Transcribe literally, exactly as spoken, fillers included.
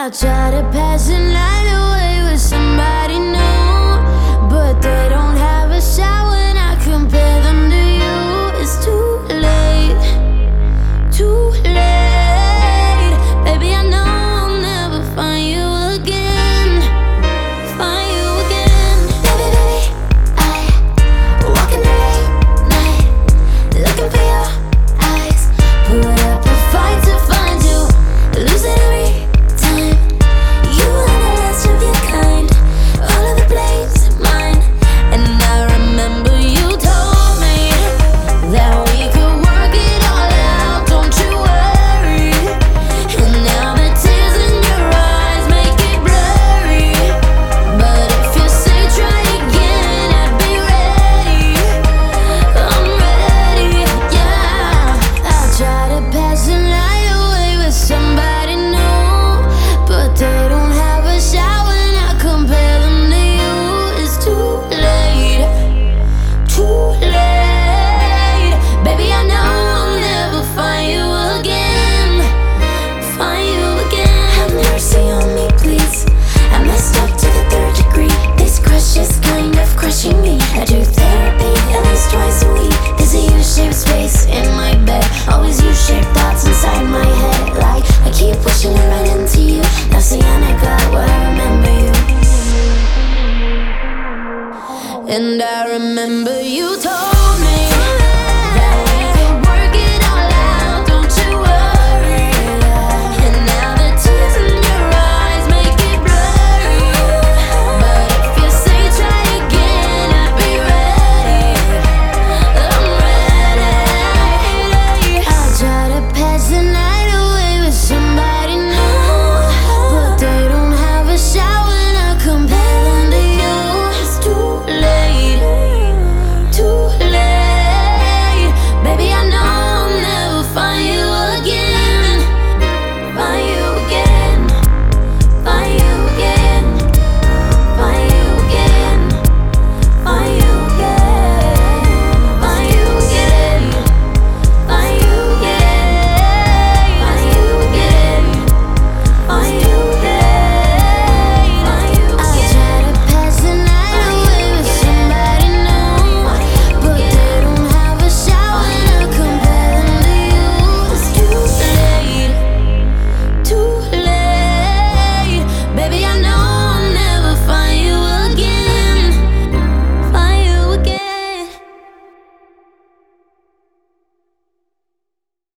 I try to pass the night away with somebody new, but they don't have a shot when I compare them to you. It's too late, too late. Baby, I know I'll never find you again, find you again. Baby, baby, I walk in the late night, looking for your eyes. Put up a fight to find you, losing every time. You are the last of your kind, all of the blame's mine. And I remember you told me that we could work it all out, don't you worry. And now the tears in your eyes make it blurry, but if you say try again, I'd be ready. I'm ready, yeah. I try to pass the night away with somebody new, but they don't have a shot when I compare them to you. It's too late, too late. Baby, I know I'll never find you again, find you again. Have mercy on me, please. I messed up to the third degree. This crush is kind of crushing me. I do therapy at least twice a week. There's a U-shaped space in my bed, always U-shaped thoughts inside my head. Like I keep wishing to run into you. Now see, I got where I remember you, and I remember you.